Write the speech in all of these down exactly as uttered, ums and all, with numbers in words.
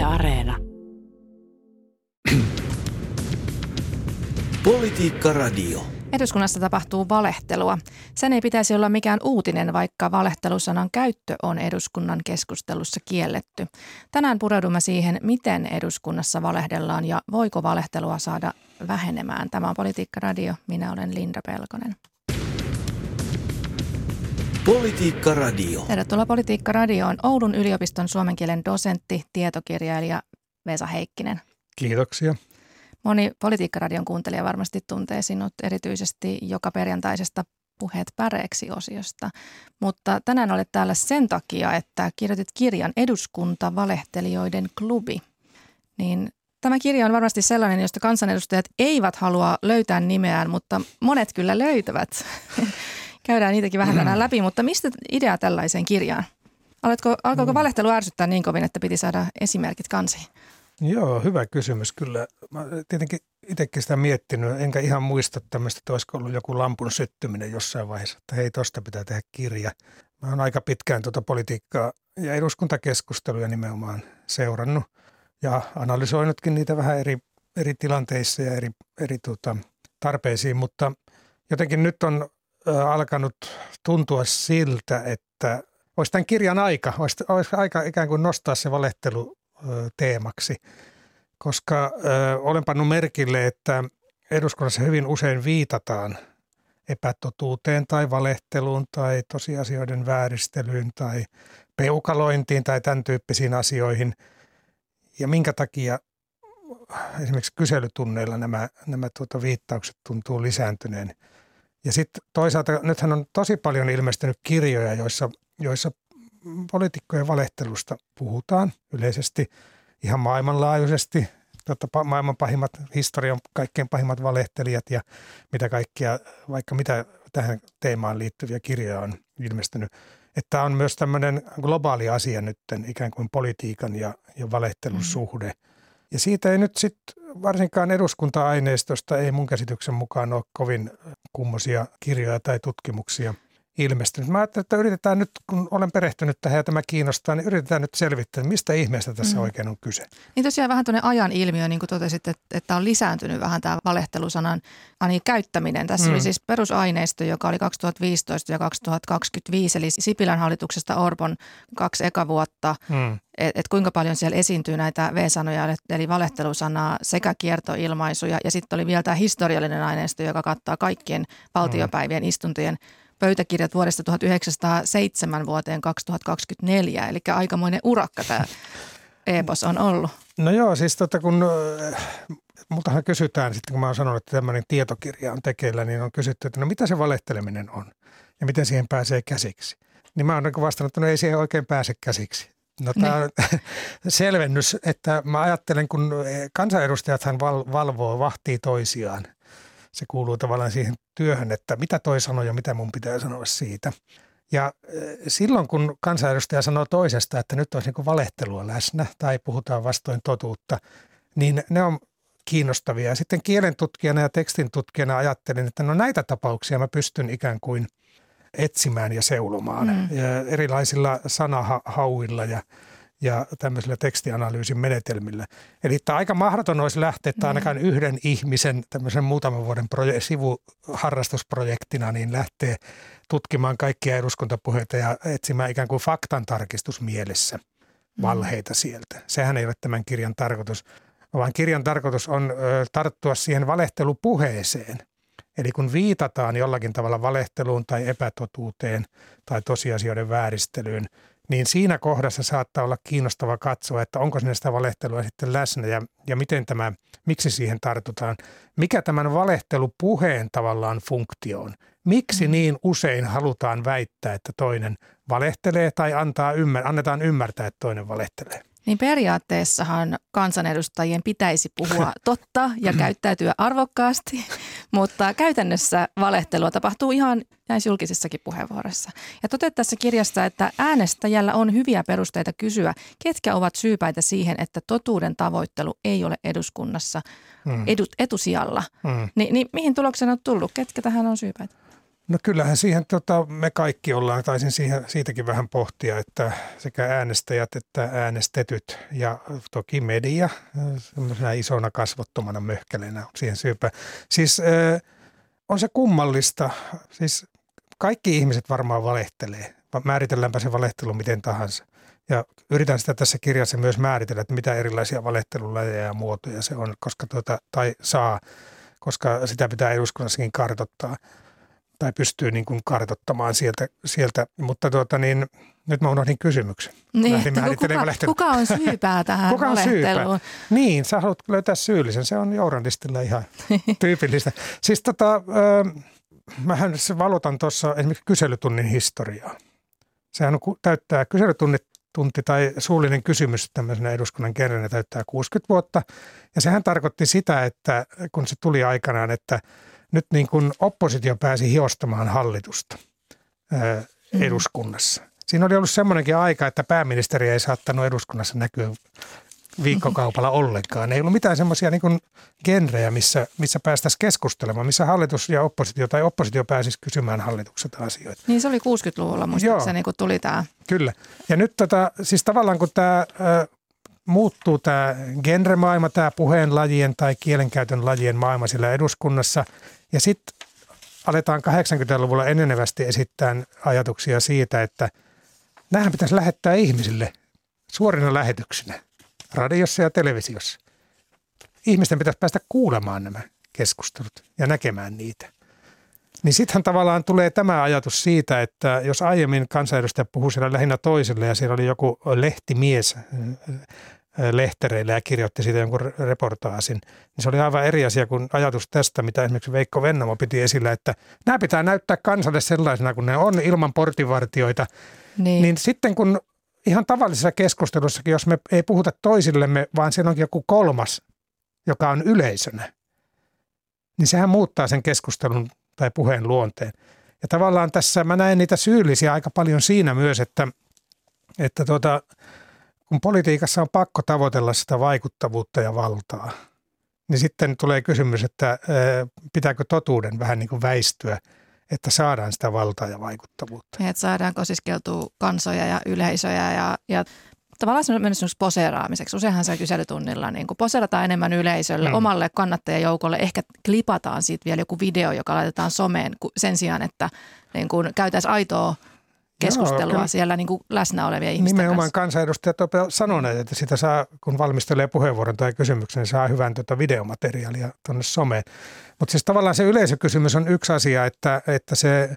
Areena. Politiikka Radio. Eduskunnassa tapahtuu valehtelua. Sen ei pitäisi olla mikään uutinen, vaikka valehtelusanan käyttö on eduskunnan keskustelussa kielletty. Tänään pureudumme siihen, miten eduskunnassa valehdellaan ja voiko valehtelua saada vähenemään. Tämä on Politiikka Radio. Minä olen Linda Pelkonen. Politiikka Radio. Tervetuloa Politiikka Radioon Oulun yliopiston suomen kielen dosentti, tietokirjailija Vesa Heikkinen. Kiitoksia. Moni Politiikka-radion kuuntelija varmasti tuntee sinut erityisesti joka perjantaisesta Puheet päreeksi-osiosta, mutta tänään olet täällä sen takia, että kirjoitit kirjan Eduskunta valehtelijoiden klubi. Niin tämä kirja on varmasti sellainen, josta kansanedustajat eivät halua löytää nimeään, mutta monet kyllä löytävät. Käydään niitäkin vähän tänään läpi, mutta mistä idea tällaiseen kirjaan? Aletko, alkoiko valehtelu ärsyttää niin kovin, että piti saada esimerkit kansiin? Joo, hyvä kysymys kyllä. Mä tietenkin itsekin sitä miettinyt, enkä ihan muista tämmöistä, että olisiko ollut joku lampun syttyminen jossain vaiheessa, että hei, tosta pitää tehdä kirja. Mä oon aika pitkään tuota politiikkaa ja eduskuntakeskusteluja nimenomaan seurannut ja analysoinutkin niitä vähän eri, eri tilanteissa ja eri, eri tuota, tarpeisiin, mutta jotenkin nyt on ä, alkanut tuntua siltä, että olisi tämän kirjan aika, olisi, olisi aika ikään kuin nostaa se valehtelu teemaksi, koska ö, olen pannut merkille, että eduskunnassa hyvin usein viitataan epätotuuteen tai valehteluun tai tosiasioiden vääristelyyn tai peukalointiin tai tämän tyyppisiin asioihin. Ja minkä takia esimerkiksi kyselytunneilla nämä, nämä tuota viittaukset tuntuu lisääntyneen. Ja sitten toisaalta nythän on tosi paljon ilmestynyt kirjoja, joissa, joissa poliitikkojen valehtelusta puhutaan yleisesti ihan maailmanlaajuisesti. Totta, maailman pahimmat, historian kaikkein pahimmat valehtelijat ja mitä kaikkia, vaikka mitä tähän teemaan liittyviä kirjoja on ilmestynyt. Että on myös tämmöinen globaali asia nyt, ikään kuin politiikan ja, ja valehtelun suhde. Ja siitä ei nyt sitten varsinkaan eduskunta-aineistosta ei mun käsityksen mukaan ole kovin kummosia kirjoja tai tutkimuksia ilmestynyt. Mä ajattelin, että yritetään nyt, kun olen perehtynyt tähän ja tämä kiinnostaa, niin yritetään nyt selvittää, mistä ihmeestä tässä mm. oikein on kyse. Niin tosiaan vähän tuonne ajan ilmiö, niin kuin totesit, että, että on lisääntynyt vähän tämä valehtelusanan ani käyttäminen. Tässä mm. oli siis perusaineisto, joka oli kaksituhattaviisitoista ja kaksituhattakaksikymmentäviisi, eli Sipilän hallituksesta Orpon kaksi eka vuotta. Mm. Että et kuinka paljon siellä esiintyy näitä V-sanoja, eli valehtelusanaa sekä kiertoilmaisuja. Ja sitten oli vielä tämä historiallinen aineisto, joka kattaa kaikkien valtiopäivien mm. istuntojen pöytäkirjat vuodesta tuhatyhdeksänsataaseitsemän vuoteen kaksituhattakaksikymmentäneljä, eli aikamoinen urakka tämä epos on ollut. No joo, siis tota kun multahan kysytään sitten, kun mä oon sanonut, että tämmöinen tietokirja on tekeillä, niin on kysytty, että no mitä se valehteleminen on ja miten siihen pääsee käsiksi. Niin mä oon vastannut, että no ei siihen oikein pääse käsiksi. No tämä on selvennys, että mä ajattelen, kun kansanedustajathan val- valvoo, vahtii toisiaan. Se kuuluu tavallaan siihen työhön, että mitä toi sanoo ja mitä mun pitää sanoa siitä. Ja silloin, kun kansanedustaja sanoo toisesta, että nyt olisi niin kuin valehtelua läsnä tai puhutaan vastoin totuutta, niin ne on kiinnostavia. Ja sitten kielentutkijana ja tekstintutkijana ajattelin, että no näitä tapauksia mä pystyn ikään kuin etsimään ja seulomaan mm. ja erilaisilla sanahauilla ja ja tämmöisillä tekstianalyysin menetelmillä. Eli tämä aika mahdoton olisi lähteä, että ainakaan yhden ihmisen tämmöisen muutaman vuoden proje- sivuharrastusprojektina niin lähtee tutkimaan kaikkia eduskuntapuheita ja etsimään ikään kuin faktantarkistus mielessä valheita sieltä. Sehän ei ole tämän kirjan tarkoitus, vaan kirjan tarkoitus on ö, tarttua siihen valehtelupuheeseen. Eli kun viitataan jollakin tavalla valehteluun tai epätotuuteen tai tosiasioiden vääristelyyn, niin siinä kohdassa saattaa olla kiinnostava katsoa, että onko sinne sitä valehtelua sitten läsnä ja, ja miten tämä, miksi siihen tartutaan. Mikä tämän valehtelupuheen tavallaan funktio on? Miksi niin usein halutaan väittää, että toinen valehtelee tai antaa ymmär- annetaan ymmärtää, että toinen valehtelee? Niin periaatteessahan kansanedustajien pitäisi puhua totta ja käyttäytyä arvokkaasti, mutta käytännössä valehtelua tapahtuu ihan näissä julkisissakin puheenvuoroissa. Ja toteat tässä kirjassa, että äänestäjällä on hyviä perusteita kysyä, ketkä ovat syypäitä siihen, että totuuden tavoittelu ei ole eduskunnassa edu, etusijalla. Hmm. Ni, niin mihin tuloksena on tullut? Ketkä tähän on syypäitä? No kyllähän siihen tota, me kaikki ollaan, taisin siihen, siitäkin vähän pohtia, että sekä äänestäjät että äänestetyt ja toki media semmoisena isona kasvottomana möhkäleenä on siihen syypä. Siis äh, on se kummallista, siis kaikki ihmiset varmaan valehtelee, määritelläänpä se valehtelu miten tahansa. Ja yritän sitä tässä kirjassa myös määritellä, että mitä erilaisia valehtelulajeja ja muotoja se on, koska tuota, tai saa, koska sitä pitää eduskunnassakin kartoittaa. Tai pystyy niin kuin kartoittamaan sieltä, sieltä. Mutta tuota niin, nyt mä unohdin kysymyksen. Niin, kuka, kuka on syypää tähän kuka on valehteluun? Syypää? Niin, sä haluat löytää syyllisen. Se on journalistilla ihan tyypillistä. Siis tota, äh, mähän valotan tuossa esimerkiksi kyselytunnin historiaa. Sehän on, täyttää kyselytunti tai suullinen kysymys tämmöisenä eduskunnan kerranä täyttää kuusikymmentä vuotta. Ja sehän tarkoitti sitä, että kun se tuli aikanaan, että nyt niin kuin oppositio pääsi hiostamaan hallitusta ää, eduskunnassa. Siinä oli ollut semmoinenkin aika, että pääministeri ei saattanut eduskunnassa näkyä viikkokaupalla ollenkaan. Ei ollut mitään semmoisia niin kuin genrejä, missä, missä päästäisiin keskustelemaan, missä hallitus ja oppositio tai oppositio pääsisi kysymään hallitukselta asioita. Niin se oli kuusikymmentäluvulla muistaakseni, kun tuli tämä. Kyllä. Ja nyt tota, siis tavallaan kun tämä ä, muuttuu tämä genremaailma, tämä puheen lajien tai kielenkäytön lajien maailma sillä eduskunnassa ja sitten aletaan kahdeksankymmentäluvulla enenevästi esittää ajatuksia siitä, että näähän pitäisi lähettää ihmisille suorina lähetyksinä radiossa ja televisiossa. Ihmisten pitäisi päästä kuulemaan nämä keskustelut ja näkemään niitä. Niin sittenhän tavallaan tulee tämä ajatus siitä, että jos aiemmin kansanedustaja puhui siellä lähinnä toiselle ja siellä oli joku lehtimies lehtereillä ja kirjoitti siitä jonkun reportaasin, niin se oli aivan eri asia kuin ajatus tästä, mitä esimerkiksi Veikko Vennamo piti esillä, että nämä pitää näyttää kansalle sellaisena, kun ne on ilman portinvartijoita. Niin, niin sitten kun ihan tavallisessa keskustelussakin, jos me ei puhuta toisillemme, vaan siellä onkin joku kolmas, joka on yleisönä, niin sehän muuttaa sen keskustelun tai puheen luonteen. Ja tavallaan tässä mä näen niitä syyllisiä aika paljon siinä myös, että, että tuota, kun politiikassa on pakko tavoitella sitä vaikuttavuutta ja valtaa, niin sitten tulee kysymys, että pitääkö totuuden vähän niin kuin väistyä, että saadaan sitä valtaa ja vaikuttavuutta. Ja että saadaan kosiskeltua kansoja ja yleisöjä ja, ja tavallaan se on mennyt poseeraamiseksi. Useinhan se kyselytunnilla niin kuin poseerataan enemmän yleisölle, mm. omalle kannattajajoukolle. Ehkä klipataan siitä vielä joku video, joka laitetaan someen sen sijaan, että niin kuin käytäisiin aitoa keskustelua Joo, siellä niin kuin läsnä olevia ihmisten nimenomaan kanssa. kansanedustajat ovat sanoneet, että sitä saa, kun valmistelee puheenvuoron tai kysymyksen, niin saa hyvän tuota videomateriaalia tuonne someen. Mutta siis tavallaan se yleisökysymys on yksi asia, että, että se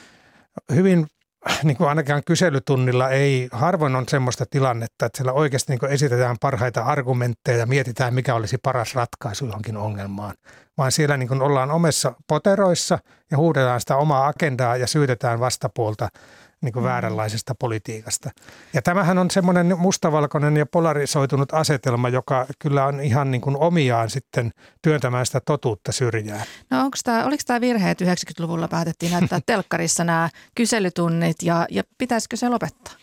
hyvin, niin kuin ainakaan kyselytunnilla ei, harvoin on semmoista tilannetta, että siellä oikeasti niin kuin esitetään parhaita argumentteja ja mietitään, mikä olisi paras ratkaisu johonkin ongelmaan. Vaan siellä niin kuin ollaan omissa poteroissa ja huudetaan sitä omaa agendaa ja syytetään vastapuolta niin kuin vääränlaisesta politiikasta. Ja tämähän on semmoinen mustavalkoinen ja polarisoitunut asetelma, joka kyllä on ihan niin kuin omiaan sitten työntämään sitä totuutta syrjään. No onko tämä, oliko tämä virhe, että yhdeksänkymmentäluvulla päätettiin näyttää telkkarissa nämä kyselytunnit ja, ja pitäisikö se lopettaa?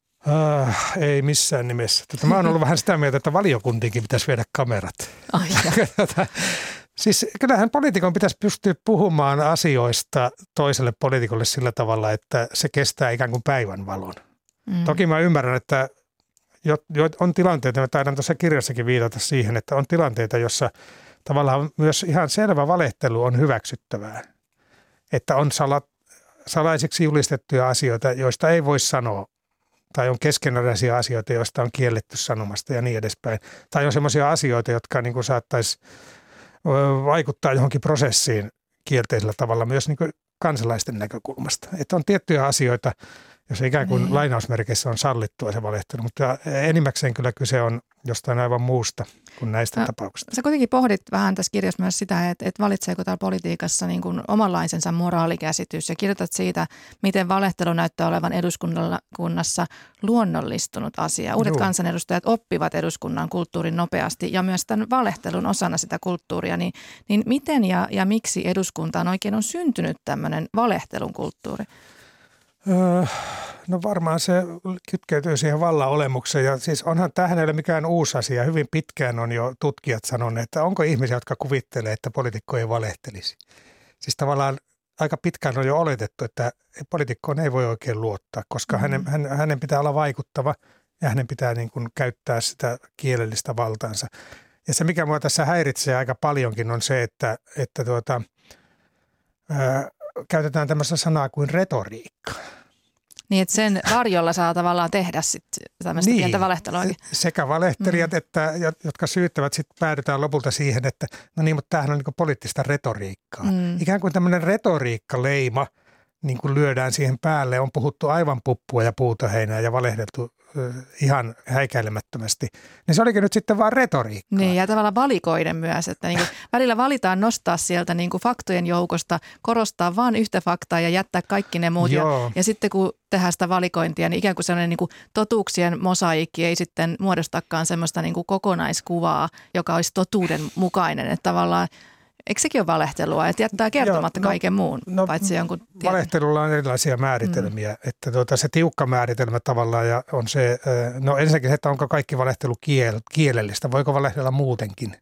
Äh, ei missään nimessä. Tätä, mä oon ollut vähän sitä mieltä, että valiokuntiinkin pitäisi viedä kamerat. Ai Siis kyllähän poliitikon pitäisi pystyä puhumaan asioista toiselle poliitikolle sillä tavalla, että se kestää ikään kuin päivänvalon. Mm. Toki mä ymmärrän, että jo, jo, on tilanteita, mä taidan tuossa kirjassakin viitata siihen, että on tilanteita, jossa tavallaan myös ihan selvä valehtelu on hyväksyttävää. Että on sala, salaisiksi julistettuja asioita, joista ei voi sanoa. Tai on keskeneräisiä asioita, joista on kielletty sanomasta ja niin edespäin. Tai on semmoisia asioita, jotka niin kuin saattaisi vaikuttaa johonkin prosessiin kielteisellä tavalla myös niin kuin kansalaisten näkökulmasta. Että on tiettyjä asioita, jos ikään kuin niin. lainausmerkeissä on sallittua se valehtelu, mutta enimmäkseen kyllä kyse on jostain aivan muusta kuin näistä no, tapauksista. Sä kuitenkin pohdit vähän tässä kirjassa myös sitä, että, että valitseeko täällä politiikassa niin kuin omanlaisensa moraalikäsitys ja kirjoitat siitä, miten valehtelu näyttää olevan eduskunnassa luonnollistunut asia. Uudet Juu. kansanedustajat oppivat eduskunnan kulttuurin nopeasti ja myös tämän valehtelun osana sitä kulttuuria. Niin, niin miten ja, ja miksi eduskuntaan oikein on syntynyt tämmöinen valehtelun kulttuuri? Öö, no varmaan se kytkeytyy siihen vallan olemukseen ja siis onhan tähän ei ole mikään uusi asia. Hyvin pitkään on jo tutkijat sanoneet, että onko ihmisiä, jotka kuvittelee, että poliitikko ei valehtelisi. Siis tavallaan aika pitkään on jo oletettu, että poliitikkoon ei voi oikein luottaa, koska mm. hänen, hänen, hänen pitää olla vaikuttava ja hänen pitää niin kuin käyttää sitä kielellistä valtaansa. Ja se, mikä minua tässä häiritsee aika paljonkin, on se, että, että tuota, ää, käytetään tämmöistä sanaa kuin retoriikka. Niin, että sen varjolla saa tavallaan tehdä sitten tämmöistä niin, pientä valehteluakin. Sekä valehtelijat, mm. että, jotka syyttävät, sitten päädytään lopulta siihen, että no niin, mutta tämähän on niin kuin poliittista retoriikkaa. Mm. Ikään kuin tämmöinen retoriikkaleima niin kuin lyödään siihen päälle. On puhuttu aivan puppua ja puutoheinää ja valehdeltu ihan häikäilemättömästi, niin se olikin nyt sitten vaan retoriikkaa. Niin, ja tavallaan valikoiden myös, että niin kuin välillä valitaan nostaa sieltä niin kuin faktojen joukosta, korostaa vain yhtä faktaa ja jättää kaikki ne muut. Ja, ja sitten kun tehdään sitä valikointia, niin ikään kuin sellainen niin kuin totuuksien mosaikki ei sitten muodostakaan semmoista niin kuin kokonaiskuvaa, joka olisi totuuden mukainen, että tavallaan eikö sekin ole valehtelua, että jättää kertomatta Joo, no, kaiken muun, no, paitsi jonkun tietyn. Valehtelulla on erilaisia määritelmiä, mm. että tuota, se tiukka määritelmä tavallaan ja on se, no ensinnäkin se, että onko kaikki valehtelu kiel, kielellistä, voiko valehdella muutenkin.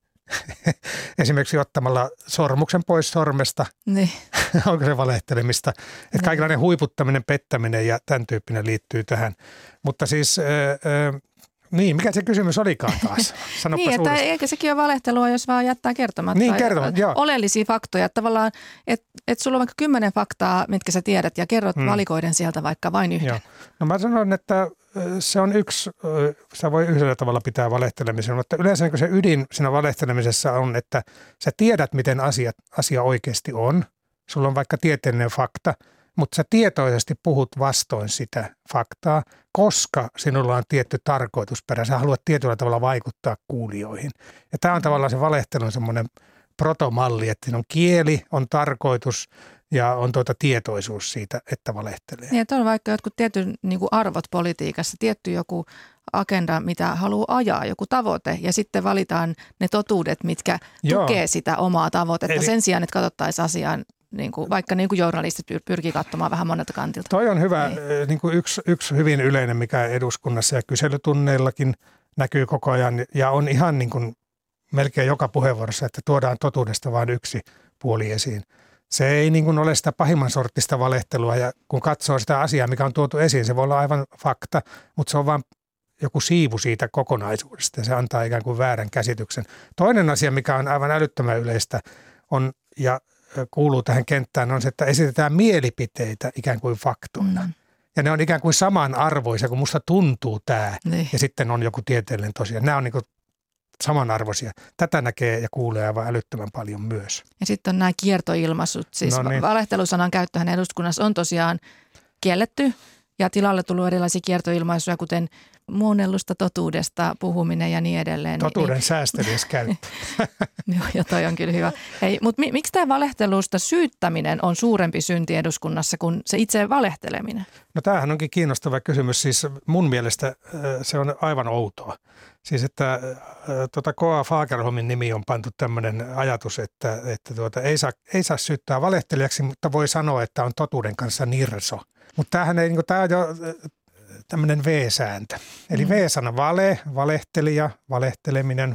Esimerkiksi ottamalla sormuksen pois sormesta, niin. Onko se valehtelemista. Että kaikenlainen huiputtaminen, pettäminen ja tämän tyyppinen liittyy tähän, mutta siis... Äh, Niin, mikä se kysymys olikaan taas? Niin, että eikä sekin ole valehtelua, jos vaan jättää kertomatta. Niin, kertomatta, joo. Oleellisia faktoja. Tavallaan, että et sulla on vaikka kymmenen faktaa, mitkä sä tiedät, ja kerrot hmm. valikoiden sieltä vaikka vain yhden. Joo. No mä sanon, että se on yksi, sä voi yhdellä tavalla pitää valehtelemisen, mutta yleensä se ydin siinä valehtelemisessa on, että sä tiedät, miten asia, asia oikeasti on. Sulla on vaikka tieteellinen fakta, mutta sä tietoisesti puhut vastoin sitä faktaa, koska sinulla on tietty tarkoitusperä. Sä haluat tietyllä tavalla vaikuttaa kuulijoihin. Ja tämä on tavallaan se valehtelun semmoinen protomalli, että siinä on kieli, on tarkoitus ja on tuota tietoisuus siitä, että valehtelee. Niin, että on vaikka jotkut tietyt niin kuin arvot politiikassa, tietty joku agenda, mitä haluaa ajaa, joku tavoite, ja sitten valitaan ne totuudet, mitkä Joo. tukee sitä omaa tavoitetta. Eli sen sijaan, että katsottaisiin asiaan, niin kuin, vaikka niin kuin journalistit pyrkii katsomaan vähän monelta kantilta. Toi on hyvä, niin. Niin kuin yksi, yksi hyvin yleinen, mikä eduskunnassa ja kyselytunneillakin näkyy koko ajan, ja on ihan niin kuin melkein joka puheenvuorossa, että tuodaan totuudesta vain yksi puoli esiin. Se ei niin kuin ole sitä pahimman sorttista valehtelua, ja kun katsoo sitä asiaa, mikä on tuotu esiin, se voi olla aivan fakta, mutta se on vain joku siivu siitä kokonaisuudesta, ja se antaa ikään kuin väärän käsityksen. Toinen asia, mikä on aivan älyttömän yleistä, on, ja kuuluu tähän kenttään, on se, että esitetään mielipiteitä ikään kuin faktoina. Mm. Ja ne on ikään kuin samanarvoisia, kun musta tuntuu tämä, niin. Ja sitten on joku tieteellinen tosiaan. Nämä on niin kuin samanarvoisia. Tätä näkee ja kuulee aivan älyttömän paljon myös. Ja sitten on nämä kiertoilmaisut. Siis no niin. Valehtelusanan käyttöhän eduskunnassa on tosiaan kielletty ja tilalle tullut erilaisia kiertoilmaisuja, kuten muunnellusta totuudesta puhuminen ja niin edelleen. Totuuden niin, säästeliäs käyttö. Joo, ja toi on kyllä hyvä. Hei, mutta mi, miksi tämä valehtelusta syyttäminen on suurempi synti eduskunnassa kuin se itse valehteleminen? No tämähän onkin kiinnostava kysymys. Siis mun mielestä se on aivan outoa. Siis että tuota K A Fagerholmin nimi on pantu tämmöinen ajatus, että, että tuota, ei, saa, ei saa syyttää valehtelijaksi, mutta voi sanoa, että on totuuden kanssa nirso. Mutta tämähän ei, niin tämä on jo tämmöinen V-sääntö. Eli mm. V-sana vale, valehtelija, valehteleminen,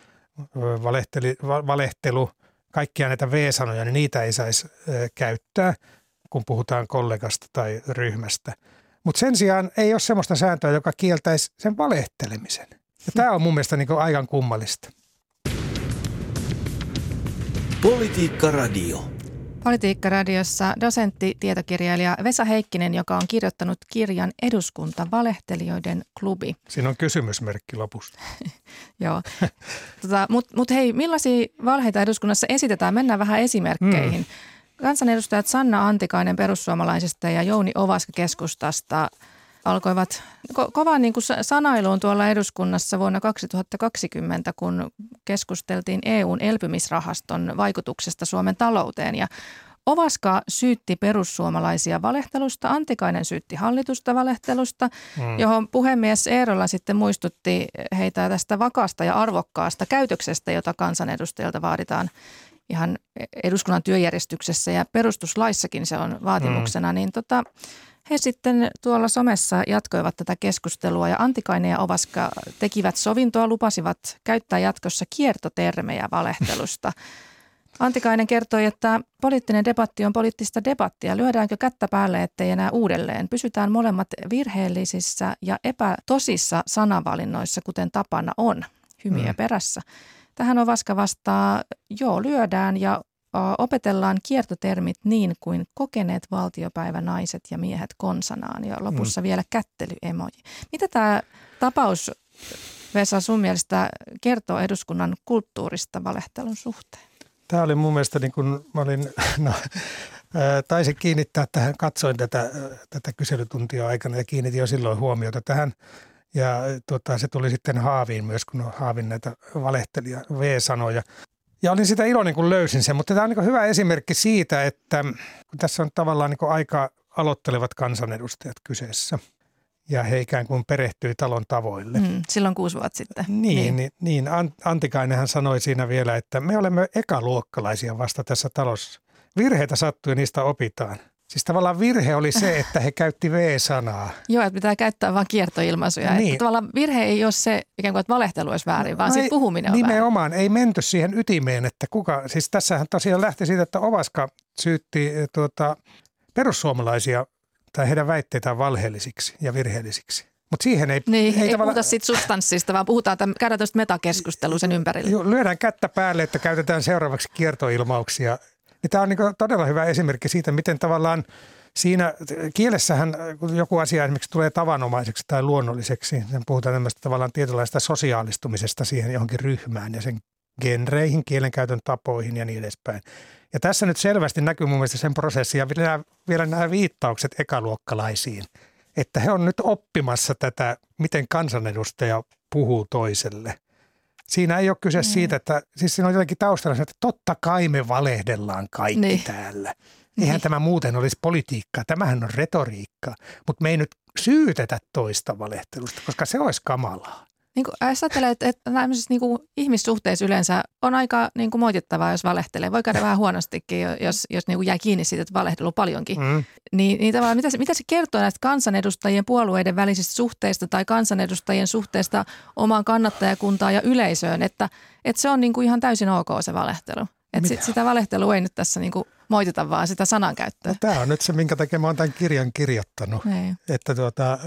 valehteli, valehtelu, kaikkia näitä V-sanoja, niin niitä ei saisi käyttää, kun puhutaan kollegasta tai ryhmästä. Mutta sen sijaan ei ole semmoista sääntöä, joka kieltäisi sen valehtelemisen. Ja tämä on mun mielestä niin kuin aivan kummallista. Politiikka Radio. Politiikka-radiossa dosentti, tietokirjailija Vesa Heikkinen, joka on kirjoittanut kirjan Eduskunta valehtelijoiden klubi. Siinä on kysymysmerkki lopussa. Joo. Tota, Mutta mut hei, millaisia valheita eduskunnassa esitetään? Mennään vähän esimerkkeihin. Mm. Kansanedustajat Sanna Antikainen perussuomalaisista ja Jouni Ovaska keskustasta alkoivat ko- kovan niin kuin sanailuun tuolla eduskunnassa vuonna kaksituhattakaksikymmentä, kun keskusteltiin E U:n elpymisrahaston vaikutuksesta Suomen talouteen. Ja Ovaska syytti perussuomalaisia valehtelusta, Antikainen syytti hallitusta valehtelusta, mm. johon puhemies Eerola sitten muistutti heitä tästä vakaasta ja arvokkaasta käytöksestä, jota kansanedustajilta vaaditaan ihan eduskunnan työjärjestyksessä ja perustuslaissakin se on vaatimuksena, mm. niin tota... He sitten tuolla somessa jatkoivat tätä keskustelua ja Antikainen ja Ovaska tekivät sovintoa, lupasivat käyttää jatkossa kiertotermejä valehtelusta. Antikainen kertoi, että poliittinen debatti on poliittista debattia. Lyödäänkö kättä päälle, ettei enää uudelleen? Pysytään molemmat virheellisissä ja epätosissa sanavalinnoissa, kuten tapana on. Hymiö mm. perässä. Tähän Ovaska vastaa, joo, lyödään ja opetellaan kiertotermit niin kuin kokeneet valtiopäivänaiset ja miehet konsanaan. Ja lopussa mm. vielä kättelyemoji. Mitä tämä tapaus, Vesa, sun mielestä kertoo eduskunnan kulttuurista valehtelun suhteen? Tämä oli mun mielestä, niin kuin mä olin, no, taisin kiinnittää tähän, katsoin tätä, tätä kyselytuntia aikana ja kiinnitin jo silloin huomiota tähän. Ja tuota, se tuli sitten haaviin myös, kun haavin näitä valehtelija V-sanoja. Ja olin sitä iloinen, kun löysin sen, mutta tämä on niin hyvä esimerkki siitä, että kun tässä on tavallaan niin aika aloittelevat kansanedustajat kyseessä. Ja he ikään kuin perehtyi talon tavoille. Mm, silloin kuusi vuotta sitten. Niin, niin. niin Antikainenhan sanoi siinä vielä, että me olemme ekaluokkalaisia vasta tässä talossa. Virheitä sattuu ja niistä opitaan. Siis tavallaan virhe oli se, että he käytti V-sanaa. Joo, että pitää käyttää vain kiertoilmaisuja. Niin. Että tavallaan virhe ei ole se, ikään kuin, että valehtelu olisi väärin, vaan no siitä puhuminen on nimenomaan, väärin. Ei menty siihen ytimeen, että kuka, siis tässähän tosiaan lähti siitä, että Ovaska syytti tuota, perussuomalaisia tai heidän väitteitään valheellisiksi ja virheellisiksi. Mutta siihen ei... Niin, ei, ei tavalla... puhuta siitä substanssista, vaan puhutaan, tämän, käydään tästä metakeskustelua sen ympärillä. Joo, lyödään kättä päälle, että käytetään seuraavaksi kiertoilmauksia. Niin tämä on niin todella hyvä esimerkki siitä, miten tavallaan siinä kielessähän, kun joku asia esimerkiksi tulee tavanomaiseksi tai luonnolliseksi, sen puhutaan tämmöistä tavallaan tietynlaista sosiaalistumisesta siihen johonkin ryhmään ja sen genreihin, kielenkäytön tapoihin ja niin edespäin. Ja tässä nyt selvästi näkyy mun mielestä sen prosessi ja vielä, vielä nämä viittaukset ekaluokkalaisiin, että he on nyt oppimassa tätä, miten kansanedustaja puhuu toiselle. Siinä ei ole kyse mm. siitä, että siis siinä on jotenkin taustalla, että totta kai me valehdellaan kaikki niin. täällä. Eihän niin. tämä muuten olisi politiikkaa, tämähän on retoriikkaa, mutta me ei nyt syytetä toista valehtelusta, koska se olisi kamalaa. Niin kuin ajattelee, että, että tämmöisissä niin kuin ihmissuhteissa yleensä on aika niin kuin moitittavaa, jos valehtelee. Voi käydä vähän huonostikin, jos, jos niin kuin jää kiinni siitä, että valehtelu paljonkin. Mm. Niin, niin tavallaan mitä se, mitä se kertoo näistä kansanedustajien puolueiden välisistä suhteista tai kansanedustajien suhteesta omaan kannattajakuntaan ja yleisöön, että, että se on niin kuin ihan täysin ok se valehtelu. Että sit, sitä valehtelua ei nyt tässä niin kuin moitita, vaan sitä sanankäyttöä. No, tämä on nyt se, minkä takia mä oon tämän kirjan kirjoittanut. Ei. Että tuota...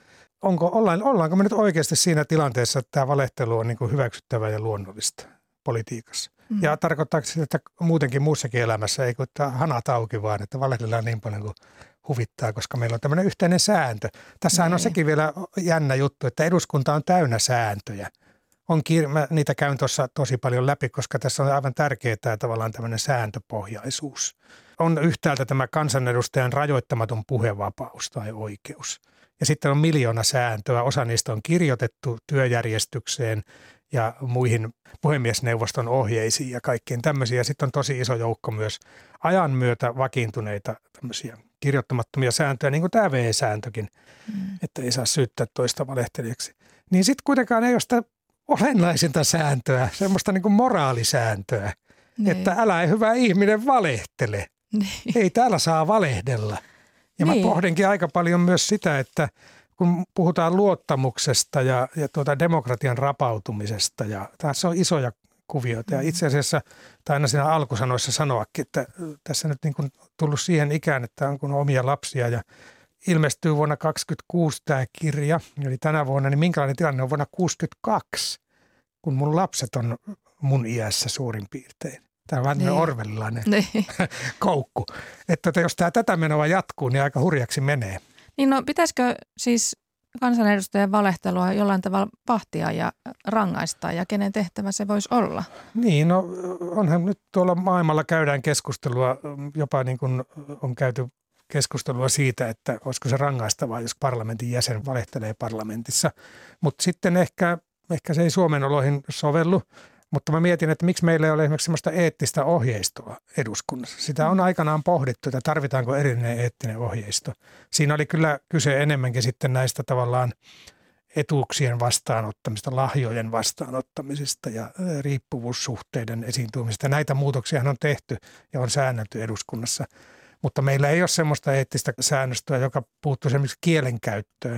Onko, ollaan, ollaanko me nyt oikeasti siinä tilanteessa, että tämä valehtelu on niin kuin hyväksyttävää ja luonnollista politiikassa? Mm. Ja tarkoittaako sitä, että muutenkin muussakin elämässä ei kuin hanat auki vaan, että valehdellaan niin paljon kuin huvittaa, koska meillä on tämmöinen yhteinen sääntö. Tässähän on sekin vielä jännä juttu, että eduskunta on täynnä sääntöjä. On kir- mä niitä käyn tuossa tosi paljon läpi, koska tässä on aivan tärkeää tämä tavallaan tämmöinen sääntöpohjaisuus. On yhtäältä tämä kansanedustajan rajoittamaton puhevapaus tai oikeus. Ja sitten on miljoona sääntöä. Osa niistä on kirjoitettu työjärjestykseen ja muihin puhemiesneuvoston ohjeisiin ja kaikkiin tämmöisiä. Sitten on tosi iso joukko myös ajan myötä vakiintuneita tämmöisiä kirjoittamattomia sääntöjä, niin kuin tämä V-sääntökin, mm. että ei saa syyttää toista valehtelijaksi. Niin sitten kuitenkaan ei ole sitä olennaisinta sääntöä, semmoista niin kuin moraalisääntöä, niin. että älä hyvä ihminen valehtele. Niin. Ei täällä saa valehdella. Ja niin. mä pohdinkin aika paljon myös sitä, että kun puhutaan luottamuksesta ja, ja tuota demokratian rapautumisesta ja tässä on isoja kuvioita. Ja itse asiassa, tai aina siinä alkusanoissa sanoakin, että tässä nyt niin kuin tullut siihen ikään, että on kun omia lapsia ja ilmestyy vuonna kaksikymmentäkuusi tämä kirja, eli tänä vuonna, niin minkälainen tilanne on vuonna kuusikymmentäkaksi, kun mun lapset on mun iässä suurin piirtein. Tämä on vähän niin. orwellilainen niin. koukku. Että jos tämä tätä menoa jatkuu, niin aika hurjaksi menee. Niin no pitäisikö siis kansanedustajien valehtelua jollain tavalla vahtia ja rangaistaa ja kenen tehtävä se voisi olla? Niin, no onhan nyt tuolla maailmalla käydään keskustelua, jopa niin kuin on käyty keskustelua siitä, että olisiko se rangaistavaa, jos parlamentin jäsen valehtelee parlamentissa. Mutta sitten ehkä, ehkä se ei Suomen oloihin sovellu. Mutta mä mietin, että miksi meillä ei ole esimerkiksi sellaista eettistä ohjeistoa eduskunnassa. Sitä on aikanaan pohdittu, että tarvitaanko erillinen eettinen ohjeisto. Siinä oli kyllä kyse enemmänkin sitten näistä tavallaan etuuksien vastaanottamista, lahjojen vastaanottamisesta ja riippuvuussuhteiden esiintymisestä. Näitä muutoksia on tehty ja on säännelty eduskunnassa. Mutta meillä ei ole semmoista eettistä säännöstöä, joka puuttuu esimerkiksi kielenkäyttöön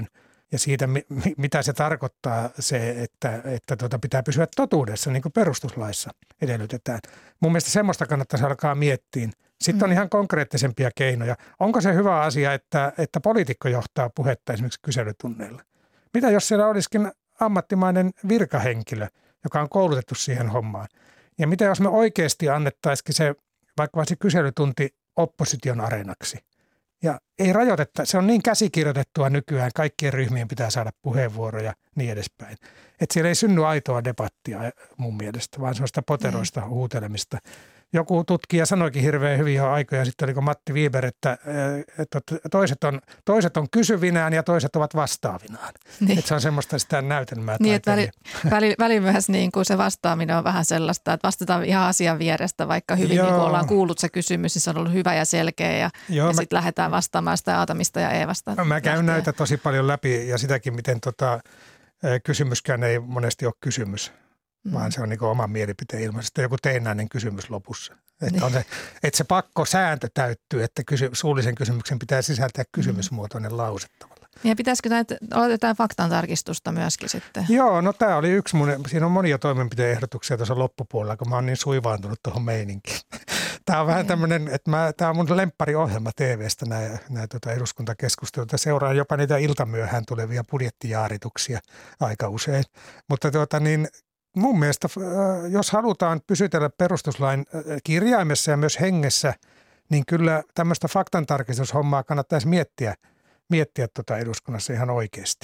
ja siitä, mitä se tarkoittaa se, että, että tuota pitää pysyä totuudessa, niin kuin perustuslaissa edellytetään. Mun mielestä semmoista kannattaisi alkaa miettiä. Sitten on ihan konkreettisempia keinoja. Onko se hyvä asia, että, että poliitikko johtaa puhetta esimerkiksi kyselytunneilla? Mitä jos siellä olisikin ammattimainen virkahenkilö, joka on koulutettu siihen hommaan? Ja mitä jos me oikeasti annettaisikin se vaikka se kyselytunti opposition areenaksi? Ja ei rajoitetta, se on niin käsikirjoitettua nykyään, kaikkien ryhmien pitää saada puheenvuoroja niin edespäin. Että siellä ei synny aitoa debattia mun mielestä, vaan sellaista poteroista huutelemista. Joku tutkija sanoikin hirveän hyvin jo aikoja sitten, oliko Matti Wiberg, että, että toiset, on, toiset on kysyvinään ja toiset ovat vastaavinaan. Niin. Että se on semmoista sitä näytelmää. Niin, että väli, väli, väli myös niin kuin se vastaaminen on vähän sellaista, että vastataan ihan asian vierestä, vaikka hyvin niin kuin ollaan kuullut se kysymys, niin se on ollut hyvä ja selkeä ja, ja sitten lähdetään vastaamaan sitä Aatamista ja Eevasta. Mä käyn lähtee. näitä tosi paljon läpi ja sitäkin, miten tota, kysymyskään ei monesti ole kysymys. Mm. Vaan se on niin kuin oman mielipiteen ilmaisu. Sitten joku teennäinen kysymys lopussa. Että, on se, että se pakko sääntö täyttyy, että kysy, suullisen kysymyksen pitää sisältää kysymysmuotoinen lause tavallaan. Ja pitäisikö näitä, aloitetaan faktantarkistusta myöskin sitten? Joo, no tämä oli yksi mun, siinä on monia toimenpide-ehdotuksia tuossa loppupuolella, kun mä oon niin suivaantunut tuohon meininkiin. Tämä on vähän tämmöinen, että mä, tämä on mun lemppariohjelma T V:stä, nämä, nämä tuota eduskuntakeskustelut. Seuraan jopa niitä iltamyöhään tulevia budjettijaarituksia aika usein. Mutta tuota niin, mun mielestä, jos halutaan pysytellä perustuslain kirjaimessa ja myös hengessä, niin kyllä tämmöistä faktantarkistushommaa kannattaisi miettiä, miettiä tuota eduskunnassa ihan oikeasti.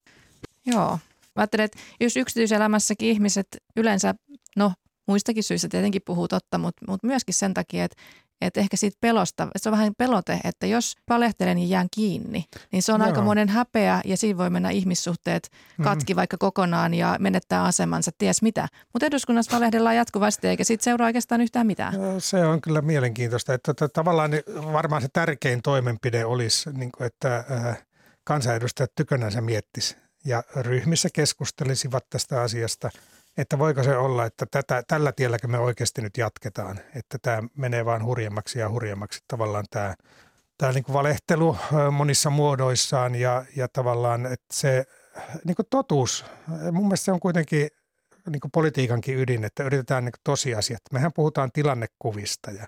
Joo. Mä ajattelen, että jos yksityiselämässäkin ihmiset yleensä, no muistakin syistä tietenkin puhuu totta, mutta, mutta myöskin sen takia, että että ehkä siitä pelosta, että se on vähän pelote, että jos valehtelen niin jään kiinni, niin se on Joo. aikamoinen häpeä ja siinä voi mennä ihmissuhteet katki mm. vaikka kokonaan ja menettää asemansa, ties mitä. Mutta eduskunnassa valehdellaan jatkuvasti eikä siitä seuraa oikeastaan yhtään mitään. Se on kyllä mielenkiintoista, että tavallaan varmaan se tärkein toimenpide olisi, että kansanedustajat tykönänsä miettis ja ryhmissä keskustelisivat tästä asiasta. Että voiko se olla, että tätä, tällä tielläkö me oikeasti nyt jatketaan, että tämä menee vaan hurjemmaksi ja hurjemmaksi tavallaan tämä, tämä niin kuin valehtelu monissa muodoissaan ja, ja tavallaan, että se niin kuin totuus, mun mielestä se on kuitenkin niin kuin politiikankin ydin, että yritetään niin kuin tosiasiat. Mehän puhutaan tilannekuvista ja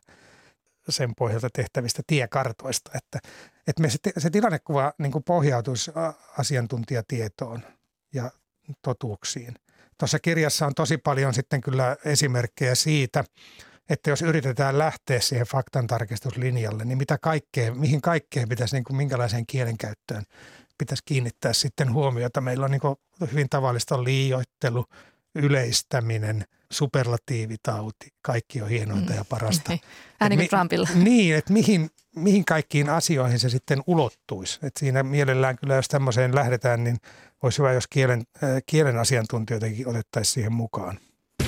sen pohjalta tehtävistä tiekartoista, että, että me se, se tilannekuva niin kuin pohjautuisi asiantuntijatietoon ja totuuksiin. Tuossa kirjassa on tosi paljon sitten kyllä esimerkkejä siitä, että jos yritetään lähteä siihen faktantarkistuslinjalle, niin mitä kaikkea, mihin kaikkeen pitäisi, niin kuin minkälaiseen kielenkäyttöön pitäisi kiinnittää sitten huomiota. Meillä on niin kuin hyvin tavallista liioittelu, yleistäminen, superlatiivitauti, kaikki on hienointa ja parasta. Mm. Vähän niin kuin Trumpilla. Niin, että mihin, mihin kaikkiin asioihin se sitten ulottuisi. Että siinä mielellään kyllä, jos tämmöiseen lähdetään, niin olisi hyvä, jos kielen, äh, kielen asiantuntijoitakin otettaisiin siihen mukaan.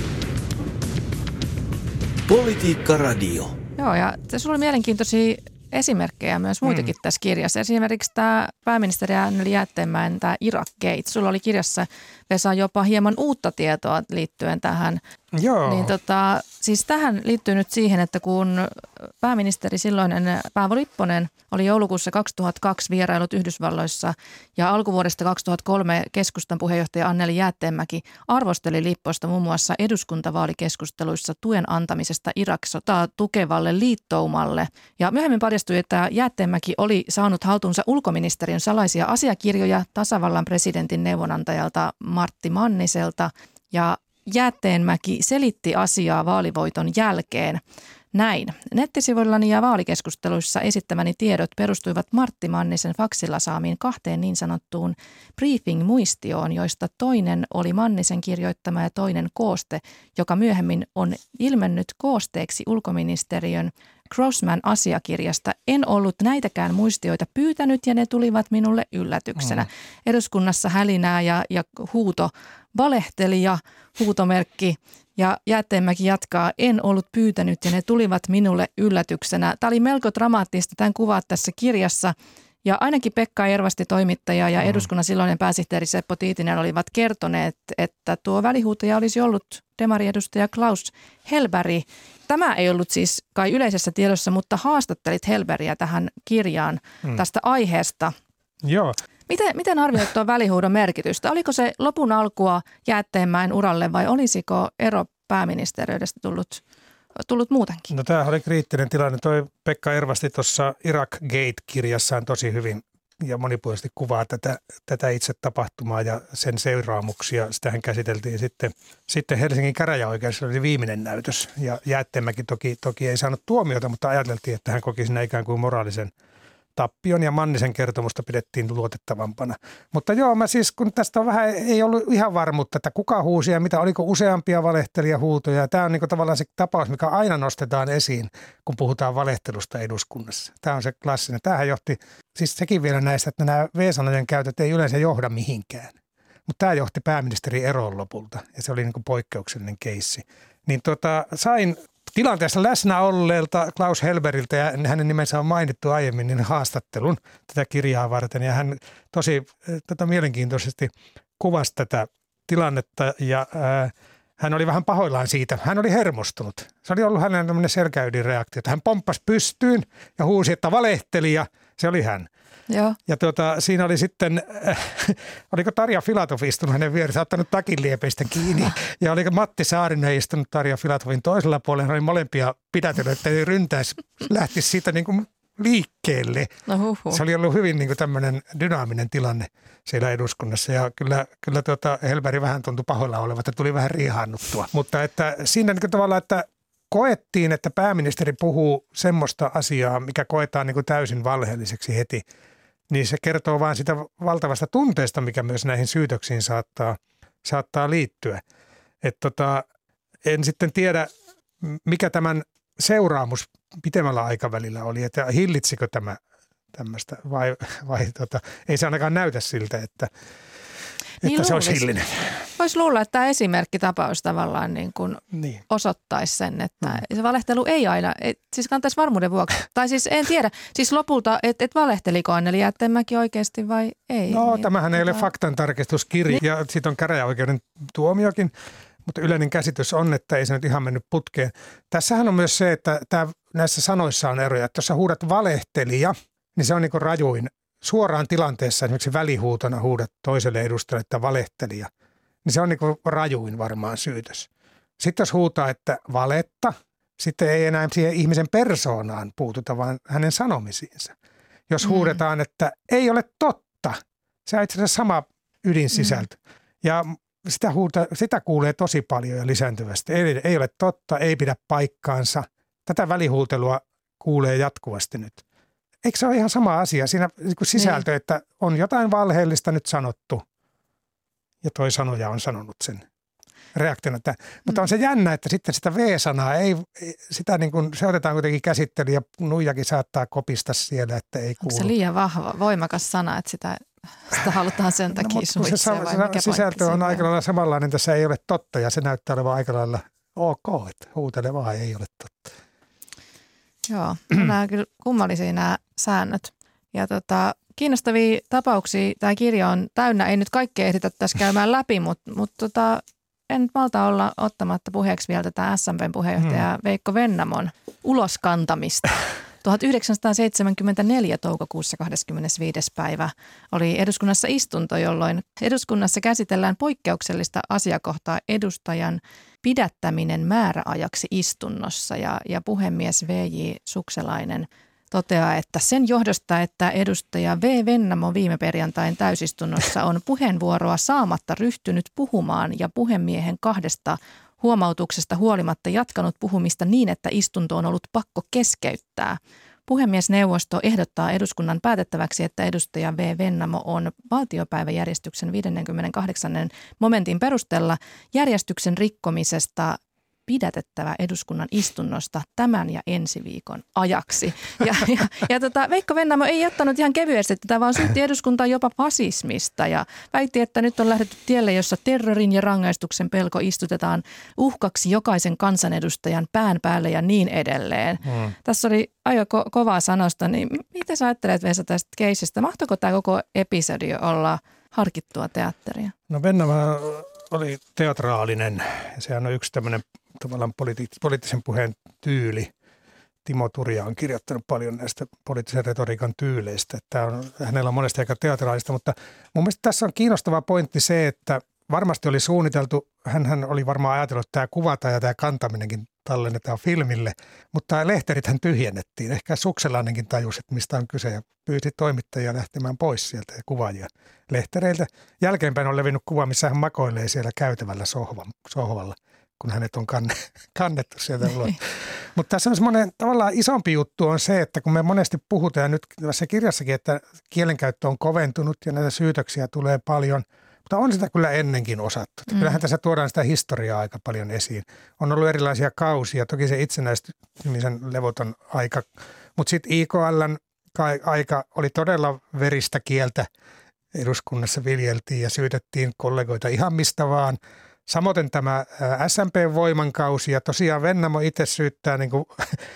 Politiikka Radio. Joo, ja tässä oli mielenkiintoisia esimerkkejä myös muitakin mm. tässä kirjassa. Esimerkiksi tämä pääministeri Anneli Jäätteenmäen tämä Irak-gate. Sulla oli kirjassa, Vesa, jopa hieman uutta tietoa liittyen tähän. Joo. Niin tota, siis tähän liittyy nyt siihen, että kun pääministeri silloinen Paavo Lipponen oli joulukuussa kaksituhattakaksi vierailut Yhdysvalloissa ja alkuvuodesta kaksituhattakolme keskustan puheenjohtaja Anneli Jäätteenmäki arvosteli Lipposta muun muassa eduskuntavaalikeskusteluissa tuen antamisesta Irak-sotaa tukevalle liittoumalle. Ja myöhemmin paljastui, että Jäätteenmäki oli saanut haltuunsa ulkoministeriön salaisia asiakirjoja tasavallan presidentin neuvonantajalta Martti Manniselta ja Jäätteenmäki selitti asiaa vaalivoiton jälkeen näin. Nettisivuillani ja vaalikeskusteluissa esittämäni tiedot perustuivat Martti Mannisen faksilla saamiin kahteen niin sanottuun briefing-muistioon, joista toinen oli Mannisen kirjoittama ja toinen kooste, joka myöhemmin on ilmennyt koosteeksi ulkoministeriön Grossman asiakirjasta. En ollut näitäkään muistioita pyytänyt ja ne tulivat minulle yllätyksenä. Mm. Eduskunnassa hälinää ja, ja huuto valehtelija, huutomerkki ja Jäätteenmäki jatkaa, en ollut pyytänyt ja ne tulivat minulle yllätyksenä. Tämä oli melko dramaattista tämän kuvaa tässä kirjassa. Ja ainakin Pekka Ervasti toimittaja ja eduskunnan silloinen pääsihteeri Seppo Tiitinen olivat kertoneet, että tuo välihuutaja olisi ollut demariedustaja Klaus Hellberg. Tämä ei ollut siis kai yleisessä tiedossa, mutta haastattelit Hellbergia tähän kirjaan mm. tästä aiheesta. Joo. Miten, miten arvioit tuon välihuudon merkitystä? Oliko se lopun alkua Jäätteenmäen uralle vai olisiko ero pääministeriöstä tullut, tullut muutenkin? No tämähän oli kriittinen tilanne. Toi Pekka Ervasti tuossa Iraq Gate-kirjassaan tosi hyvin ja monipuolisesti kuvaa tätä, tätä itse tapahtumaa ja sen seuraamuksia. Sitähän käsiteltiin sitten, sitten Helsingin käräjäoikeudessa oli viimeinen näytös ja Jäätteenmäki toki, toki ei saanut tuomiota, mutta ajateltiin, että hän koki siinä ikään kuin moraalisen tappion ja Mannisen kertomusta pidettiin luotettavampana. Mutta joo, mä siis kun tästä on vähän, ei ollut ihan varmuutta, että kuka huusi ja mitä, oliko useampia valehtelijahuutoja. Tämä on niin kuin tavallaan se tapaus, mikä aina nostetaan esiin, kun puhutaan valehtelusta eduskunnassa. Tämä on se klassinen. Tämähän johti, siis sekin vielä näistä, että nämä V-sanojen käytöt ei yleensä johda mihinkään. Mutta tämä johti pääministeri eroon lopulta ja se oli niin kuin poikkeuksellinen keissi. Niin tota, sain tilanteessa läsnä olleelta Klaus Helberiltä, ja hänen nimensä on mainittu aiemmin, niin haastattelun tätä kirjaa varten. Ja hän tosi tätä mielenkiintoisesti kuvasi tätä tilannetta ja ää, hän oli vähän pahoillaan siitä. Hän oli hermostunut. Se oli ollut hänen tämmöinen selkäydinreaktio. Hän pomppasi pystyyn ja huusi, että valehtelija. Se oli hän. Joo. Ja tuota, siinä oli sitten, äh, oliko Tarja Filatov istunut hänen vieressä, ottanut takinliepeistä kiinni. Ja oliko Matti Saarinen istunut Tarja Filatovin toisella puolella. Hän oli molempia pidätellyt, että ei ryntäisi, lähtisi siitä niin kuin liikkeelle. No huhhuh. Se oli ollut hyvin niin kuin tämmöinen dynaaminen tilanne siellä eduskunnassa. Ja kyllä, kyllä tuota Helberg vähän tuntui pahoilla olevan, että tuli vähän riihaannuttua. Mutta että siinä niin kuin tavallaan, että koettiin, että pääministeri puhuu semmoista asiaa, mikä koetaan niin kuin täysin valheelliseksi heti, niin se kertoo vain sitä valtavasta tunteesta, mikä myös näihin syytöksiin saattaa, saattaa liittyä. Et tota, en sitten tiedä, mikä tämän seuraamus pitemmällä aikavälillä oli, että hillitsikö tämä tämmöistä vai, vai tota, ei se ainakaan näytä siltä, että, niin että se olisi hillinen. Voisi luulla, että tämä esimerkkitapaus tavallaan niin kuin niin. osoittaisi sen, että mm. se valehtelu ei aina, et, siis kantaisi varmuuden vuoksi. Tai siis en tiedä, siis lopulta, että et valehteliko Anneli Jäätteenmäki oikeasti vai ei. No niin, tämähän ei ole faktantarkistuskirja niin. Ja siitä on käräjäoikeuden tuomiokin, mutta yleinen käsitys on, että ei se nyt ihan mennyt putkeen. Tässähän on myös se, että tämä, näissä sanoissa on eroja, että jos sä huudat valehtelija, niin se on niin kuin rajuin. Suoraan tilanteessa esimerkiksi välihuutona huudat toiselle edustajalle, että valehtelija, niin se on niin kuin rajuin varmaan syytös. Sitten jos huutaa, että valetta, sitten ei enää siihen ihmisen persoonaan puututa, vaan hänen sanomisiinsa. Jos mm. huudetaan, että ei ole totta, se on itse asiassa sama ydinsisältö. Mm. Ja sitä, huuta, sitä kuulee tosi paljon ja lisääntyvästi. Ei, ei ole totta, ei pidä paikkaansa. Tätä välihuutelua kuulee jatkuvasti nyt. Eikö se ole ihan sama asia siinä sisältö, niin. Että on jotain valheellista nyt sanottu ja toi sanoja on sanonut sen reaktiona. Mm. Mutta on se jännä, että sitten sitä V-sanaa ei, sitä niin kuin, se otetaan kuitenkin käsittelyyn ja nuijakin saattaa kopista siellä, että ei kuulu. Onko se liian vahva, voimakas sana, että sitä, sitä halutaan sen takia no, suitsia se, vai mikä sisältö on aika lailla samanlainen, tässä ei ole totta ja se näyttää olevan aika lailla ok, että huutele vaan ei ole totta. Joo, nämä kyllä kummallisia nämä säännöt. Ja tota, kiinnostavia tapauksia tämä kirja on täynnä. Ei nyt kaikkea ehditä tässä käymään läpi, mutta, mutta tota, en nyt malta olla ottamatta puheeksi vielä tätä S M P:n puheenjohtaja hmm. Veikko Vennamon uloskantamista. tuhatyhdeksänsataaseitsemänkymmentäneljä toukokuussa kahdeskymmenesviides päivä oli eduskunnassa istunto, jolloin eduskunnassa käsitellään poikkeuksellista asiakohtaa edustajan pidättäminen määräajaksi istunnossa. Ja, ja puhemies V J Sukselainen toteaa, että sen johdosta, että edustaja V. Vennamo viime perjantain täysistunnossa on puheenvuoroa saamatta ryhtynyt puhumaan ja puhemiehen kahdesta huomautuksesta huolimatta jatkanut puhumista niin, että istunto on ollut pakko keskeyttää. Puhemiesneuvosto ehdottaa eduskunnan päätettäväksi, että edustaja V. Vennamo on valtiopäiväjärjestyksen viidennenkymmenennenkahdeksannen momentin perusteella järjestyksen rikkomisesta pidätettävä eduskunnan istunnosta tämän ja ensi viikon ajaksi. Ja, ja, ja tota, Veikko Vennamo ei jättänyt ihan kevyesti tätä, vaan syytti eduskuntaa jopa fasismista ja väitti, että nyt on lähdetty tielle, jossa terrorin ja rangaistuksen pelko istutetaan uhkaksi jokaisen kansanedustajan pään päälle ja niin edelleen. Hmm. Tässä oli aika ko- kovaa sanosta, niin mitä sä ajattelet Vesa tästä keisistä? Mahtoiko tämä koko episodi olla harkittua teatteria? No Vennamo oli teatraalinen ja sehän on yksi tämmöinen tavallaan politi- poliittisen puheen tyyli. Timo Turja on kirjoittanut paljon näistä poliittisen retoriikan tyyleistä. Tämä on, hänellä on monesti aika teatraalista, mutta mun mielestä tässä on kiinnostava pointti se, että varmasti oli suunniteltu, hänhän oli varmaan ajatellut, että tämä kuvata ja tämä kantaminenkin tallennetaan filmille, mutta lehterithän tyhjennettiin. Ehkä Sukselainenkin tajusi, että mistä on kyse ja pyysi toimittajia lähtemään pois sieltä ja kuvaajia lehtereiltä. Jälkeenpäin on levinnyt kuva, missä hän makoilee siellä käytävällä sohvalla, kun hänet on kanne, kannettu sieltä ulos. Mutta tässä on semmoinen tavallaan isompi juttu on se, että kun me monesti puhutaan, ja nyt tässä kirjassakin, että kielenkäyttö on koventunut ja näitä syytöksiä tulee paljon, mutta on sitä kyllä ennenkin osattu. Mm. Kyllähän tässä tuodaan sitä historiaa aika paljon esiin. On ollut erilaisia kausia, toki se itsenäistymisen levoton aika, mutta sitten I K L:n aika oli todella veristä kieltä. Eduskunnassa viljeltiin ja syytettiin kollegoita ihan mistä vaan. Samoin tämä S M P-voimankausi ja tosiaan Vennamo itse syyttää niin kuin,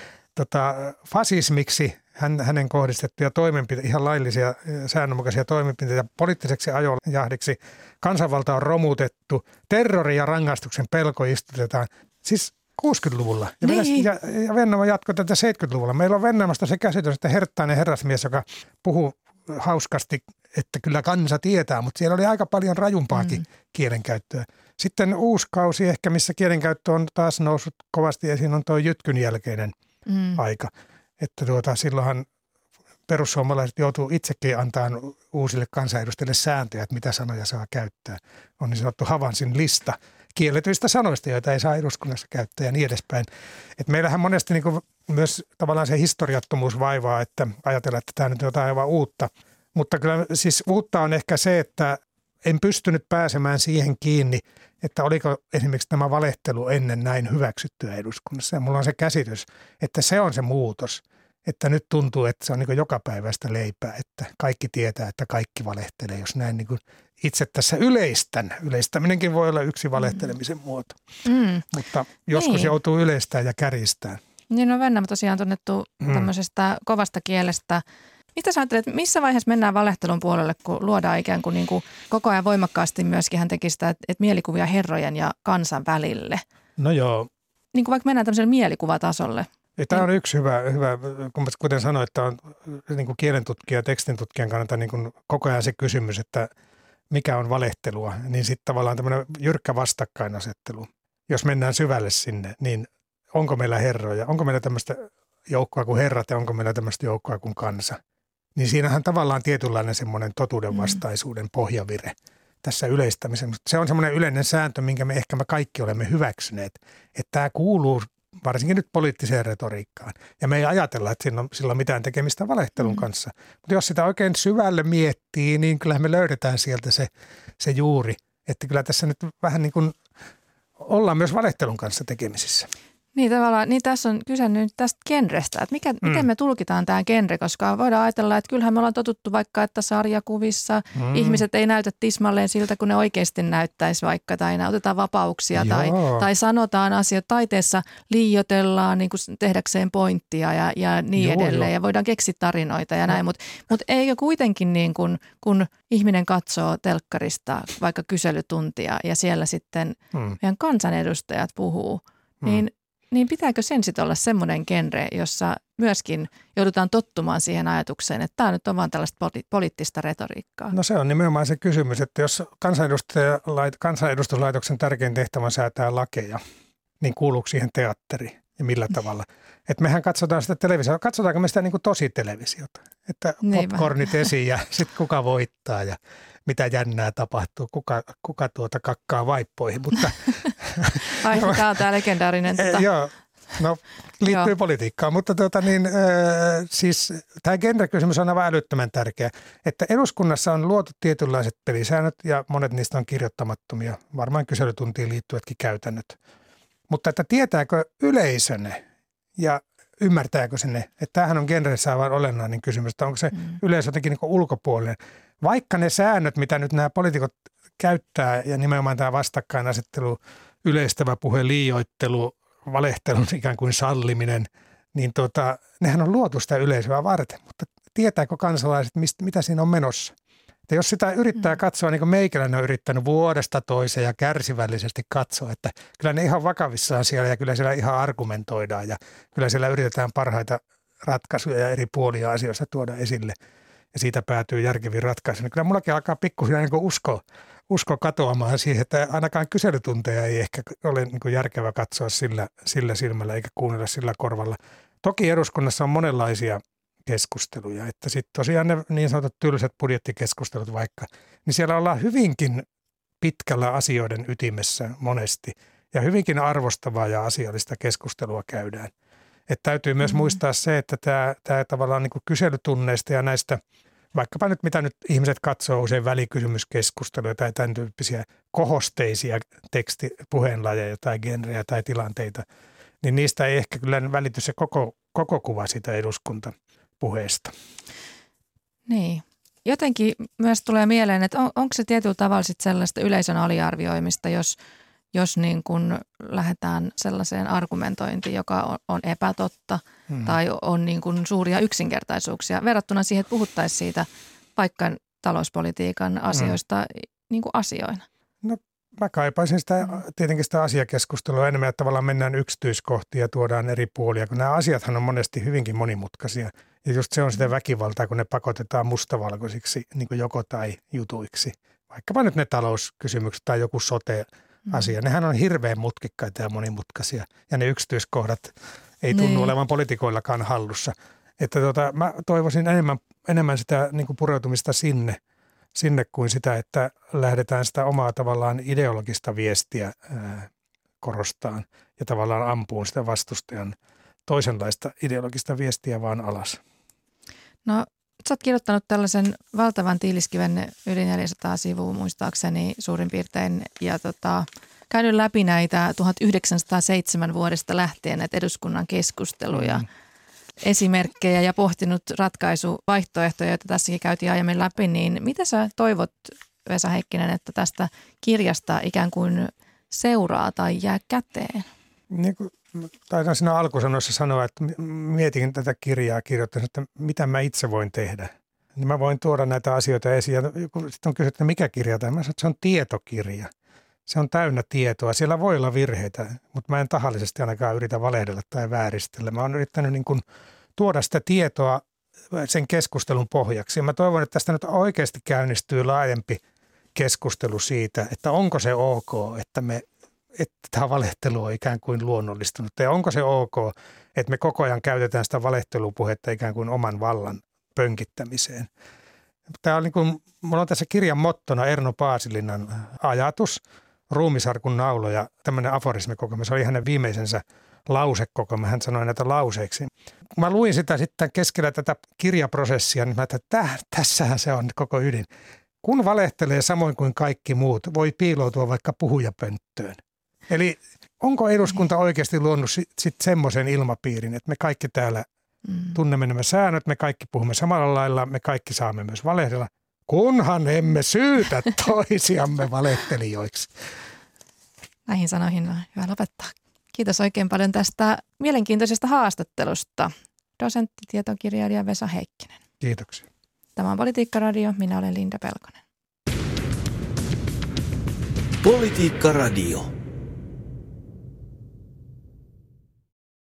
tota, fasismiksi hän, hänen kohdistettuja toimenpiteitä, ihan laillisia säännönmukaisia toimenpiteitä poliittiseksi ajojahdiksi. Kansanvalta on romutettu, terrori ja rangaistuksen pelko istutetaan. Siis kuusikymmentäluvulla ja, niin. ja, ja Vennamo jatkoi tätä seitsemänkymmentäluvulla. Meillä on Vennamosta se käsitys, että herttainen herrasmies, joka puhuu hauskasti, että kyllä kansa tietää, mutta siellä oli aika paljon rajumpaakin mm. kielenkäyttöä. Sitten uusi kausi ehkä, missä kielenkäyttö on taas noussut kovasti esiin, on tuo Jytkyn jälkeinen mm. aika. Että tuota, silloinhan perussuomalaiset joutuu itsekin antamaan uusille kansanedustajille sääntöjä, että mitä sanoja saa käyttää. On niin sanottu Havansin lista kielletyistä sanoista, joita ei saa eduskunnassa käyttää ja niin edespäin. Et meillähän monesti niin kuin myös tavallaan se historiattomuus vaivaa, että ajatellaan, että tämä nyt on jotain aivan uutta. Mutta kyllä siis uutta on ehkä se, että en pystynyt pääsemään siihen kiinni, että oliko esimerkiksi tämä valehtelu ennen näin hyväksyttyä eduskunnassa. Ja mulla on se käsitys, että se on se muutos, että nyt tuntuu, että se on niin kuin jokapäiväistä leipää, että kaikki tietää, että kaikki valehtelee, jos näin niin kuin itse tässä yleistän. Yleistäminenkin voi olla yksi valehtelemisen muoto, mm. mutta joskus niin. joutuu yleistämään ja kärjistämään. Niin on Vennamo tosiaan tunnettu mm. tämmöisestä kovasta kielestä. Mitä sä ajattelet, missä vaiheessa mennään valehtelun puolelle, kun luodaan ikään kuin, niin kuin koko ajan voimakkaasti myöskin hän teki sitä, että mielikuvia herrojen ja kansan välille? No joo. Niin kuin vaikka mennään tämmöiselle mielikuvatasolle. Tämä on yksi hyvä, hyvä kuten sanoit, että on niin kuin kielentutkija ja tekstintutkijan kannalta niin kuin koko ajan se kysymys, että mikä on valehtelua, niin sitten tavallaan tämmöinen jyrkkä vastakkainasettelu. Jos mennään syvälle sinne, niin onko meillä herroja, onko meillä tämmöistä joukkoa kuin herrat ja onko meillä tämmöistä joukkoa kuin kansa? Niin siinähän tavallaan tietynlainen semmoinen totuudenvastaisuuden pohjavire tässä yleistämisessä. Se on semmoinen yleinen sääntö, minkä me ehkä me kaikki olemme hyväksyneet, että tämä kuuluu varsinkin nyt poliittiseen retoriikkaan. Ja me ei ajatella, että sillä on, sillä on mitään tekemistä valehtelun mm. kanssa. Mutta jos sitä oikein syvälle miettii, niin kyllähän me löydetään sieltä se, se juuri. Että kyllä tässä nyt vähän niin kuin ollaan myös valehtelun kanssa tekemisissä. Niin tavallaan, niin tässä on kyse nyt tästä genrestä, että mikä, mm. miten me tulkitaan tämä genre, koska voidaan ajatella, että kyllähän me ollaan totuttu vaikka, että sarjakuvissa mm. ihmiset ei näytä tismalleen siltä, kun ne oikeasti näyttäisi vaikka, tai otetaan vapauksia, tai, tai sanotaan asioita, taiteessa liioitellaan niin kuin tehdäkseen pointtia ja, ja niin joo, edelleen, jo. Ja voidaan keksiä tarinoita ja näin, mutta mut eikö kuitenkin niin kuin, kun ihminen katsoo telkkarista vaikka kyselytuntia ja siellä sitten mm. meidän kansanedustajat puhuu, mm. niin Niin pitääkö sen sitten olla semmoinen genre, jossa myöskin joudutaan tottumaan siihen ajatukseen, että tämä nyt on vaan tällaista poli- poliittista retoriikkaa? No se on nimenomaan se kysymys, että jos kansanedustuslaitoksen tärkein tehtävä säätää lakeja, niin kuuluuko siihen teatteri ja millä tavalla? Että mehän katsotaan sitä televisiota, katsotaanko me sitä niin kuin tosi televisiota, että popcornit esiin ja sitten kuka voittaa ja mitä jännää tapahtuu, kuka, kuka tuota kakkaa vaippoihin, mutta... Ai, tämä on tämä legendaarinen... Tota... Joo, no liittyy joo. politiikkaan, mutta tuota niin, äh, siis tämä genre-kysymys on aivan älyttömän tärkeä, että eduskunnassa on luotu tietynlaiset pelisäännöt ja monet niistä on kirjoittamattomia, varmaan kyselytuntiin liittyvätkin käytännöt, mutta että tietääkö yleisö ne ja ymmärtääkö se ne, että tämähän on genressä aivan olennainen kysymys, että onko se mm. yleisö jotenkin niin kuin ulkopuolinen. Vaikka ne säännöt, mitä nyt nämä poliitikot käyttää ja nimenomaan tämä vastakkainasettelu, yleistävä puhe, liioittelu, valehtelun ikään kuin salliminen, niin tota, nehän on luotu sitä yleisöä varten, mutta tietääkö kansalaiset, mistä, mitä siinä on menossa? Että jos sitä yrittää katsoa, niin kuin meikäläinen on yrittänyt vuodesta toiseen ja kärsivällisesti katsoa, että kyllä ne ihan vakavissaan siellä ja kyllä siellä ihan argumentoidaan ja kyllä siellä yritetään parhaita ratkaisuja ja eri puolia asioista tuoda esille ja siitä päätyy järkeviin ratkaisuihin. Kyllä mullakin alkaa pikkuhiljaa niin kuin usko, usko katoamaan siihen, että ainakaan kyselytunteja ei ehkä ole niin kuin järkevä katsoa sillä, sillä silmällä eikä kuunnella sillä korvalla. Toki eduskunnassa on monenlaisia keskusteluja, että sitten tosiaan ne niin sanotut tylsät budjettikeskustelut vaikka, niin siellä ollaan hyvinkin pitkällä asioiden ytimessä monesti ja hyvinkin arvostavaa ja asiallista keskustelua käydään. Että täytyy myös mm-hmm. muistaa se, että tämä, tämä tavallaan niin kuin kyselytunneista ja näistä, vaikkapa nyt mitä nyt ihmiset katsoo usein välikysymyskeskusteluja tai tämän tyyppisiä kohosteisia tekstipuheenlajeja tai genrejä tai tilanteita, niin niistä ei ehkä kyllä välity se koko, koko kuva sitä eduskuntapuheesta. Niin. Jotenkin myös tulee mieleen, että on, onko se tietyllä tavalla sit sellaista yleisön aliarvioimista, jos, jos niin kun lähdetään sellaiseen argumentointiin, joka on, on epätotta hmm. tai on niin kun suuria yksinkertaisuuksia verrattuna siihen, että puhuttaisiin siitä vaikka talouspolitiikan asioista hmm. niin kuin asioina. No mä kaipaisin sitä, tietenkin sitä asiakeskustelua enemmän, että tavallaan mennään yksityiskohtiin ja tuodaan eri puolia, kun nämä asiathan on monesti hyvinkin monimutkaisia. Ja just se on sitä väkivaltaa, kun ne pakotetaan mustavalkoisiksi niin kuin joko tai jutuiksi. Vaikkapa nyt ne talouskysymykset tai joku sote-asia. Mm. Nehän on hirveän mutkikkaita ja monimutkaisia. Ja ne yksityiskohdat ei tunnu niin olevan poliitikoillakaan hallussa. Että tota, mä toivoisin enemmän, enemmän sitä niin kuin pureutumista sinne, sinne kuin sitä, että lähdetään sitä omaa tavallaan ideologista viestiä ää, korostaan ja tavallaan ampuun sitä vastustajan toisenlaista ideologista viestiä vaan alas. No, sä oot kirjoittanut tällaisen valtavan tiiliskiven yli neljäsataa sivua muistaakseni suurin piirtein ja tota, käynyt läpi näitä tuhatyhdeksänsataaseitsemän vuodesta lähtien näitä eduskunnan keskusteluja, mm. esimerkkejä ja pohtinut ratkaisuvaihtoehtoja, joita tässäkin käytiin aiemmin läpi, niin mitä sä toivot, Vesa Heikkinen, että tästä kirjasta ikään kuin seuraa tai jää käteen? Niin kuin taidan siinä alkusanoissa sanoa, että mietin tätä kirjaa kirjoittaessa, että mitä mä itse voin tehdä. Niin mä voin tuoda näitä asioita esiin. Ja sitten on kysytty, että mikä kirja tämä? Mä sanon, että se on tietokirja. Se on täynnä tietoa. Siellä voi olla virheitä, mutta mä en tahallisesti ainakaan yritä valehdella tai vääristellä. Mä oon yrittänyt niin kuin tuoda sitä tietoa sen keskustelun pohjaksi. Ja mä toivon, että tästä nyt oikeasti käynnistyy laajempi keskustelu siitä, että onko se ok, että me että tämä valehtelu on ikään kuin luonnollistunut. Ja onko se ok, että me koko ajan käytetään sitä valehtelupuhetta ikään kuin oman vallan pönkittämiseen. Tämä on niin kuin, mulla on tässä kirjan mottona Erno Paasilinnan ajatus, ruumisarkun nauloja, tämmöinen aforismikokoelma. Se oli hänen viimeisensä lausekokoelma. Hän sanoi näitä lauseiksi. Kun mä luin sitä sitten keskellä tätä kirjaprosessia, niin mä ajattelin, että täh, tässähän se on koko ydin. Kun valehtelee samoin kuin kaikki muut, voi piiloutua vaikka puhujapönttöön. Eli onko eduskunta oikeasti luonut sitten semmoisen ilmapiirin, että me kaikki täällä mm. tunnemme nämä säännöt, me kaikki puhumme samalla lailla, me kaikki saamme myös valehdella, kunhan emme syytä toisiamme valehtelijoiksi. Näihin sanoihin on hyvä lopettaa. Kiitos oikein paljon tästä mielenkiintoisesta haastattelusta. Dosentti, tietokirjailija Vesa Heikkinen. Kiitoksia. Tämä on Politiikka-radio. Minä olen Linda Pelkonen. Politiikka-radio.